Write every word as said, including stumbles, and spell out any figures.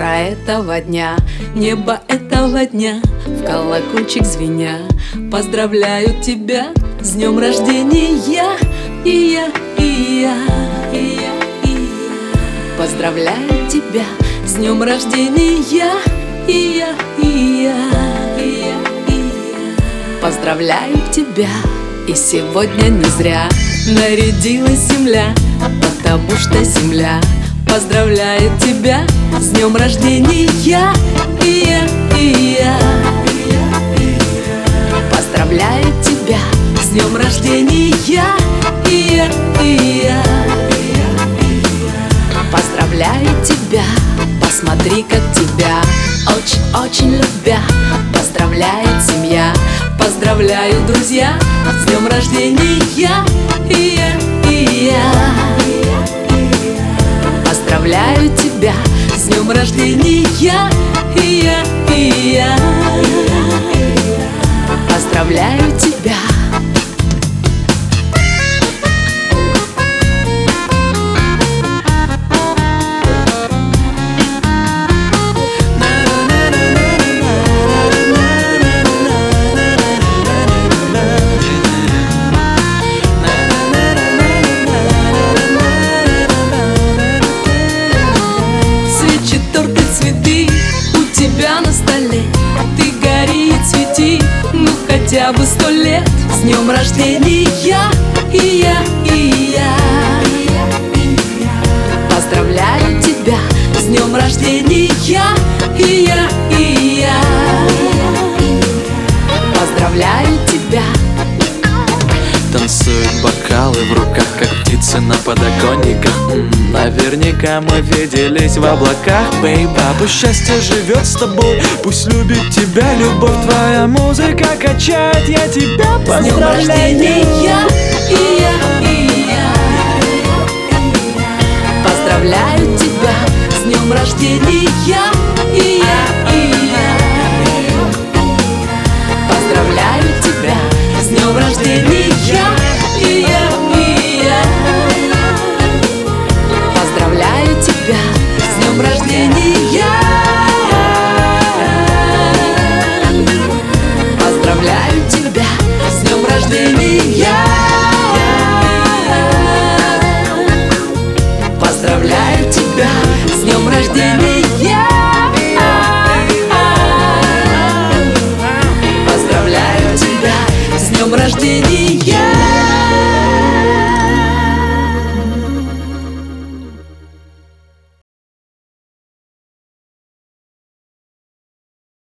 утро этого дня, небо этого дня, в колокольчик звеня, поздравляю тебя с днем рождения. И я, и я, и я, и я поздравляю тебя с днем рождения. И я, и я, и я, и я поздравляю тебя. И сегодня не зря нарядилась земля, потому что земля поздравляет тебя с днем рождения. И я, и я поздравляю тебя с днем рождения. И я, и я поздравляю тебя. Посмотри, как тебя очень-очень любя поздравляет семья. Поздравляю, друзья, с днем рождения. И я, и я поздравляю тебя с днем рождения. И я, и я поздравляю тебя. На столе ты гори и цвети, ну хотя бы сто лет. С днем рождения. И я, и я поздравляю тебя с днем рождения. И я, и я поздравляю тебя. Танцуют бокалы в руках, как птицы на подоконниках. М-м, Наверняка мы виделись в облаках, бейба. Пусть счастье живет с тобой, пусть любит тебя любовь. Твоя музыка качает, я тебя поздравляю. С днем рождения. И я, и я поздравляю тебя с днем рождения. И я, и я поздравляю тебя с днем рождения. И я, и я поздравляю тебя с днем рождения. Поздравляю тебя с днем рождения. Поздравляю тебя с днем рождения. Поздравляю тебя с днем рождения.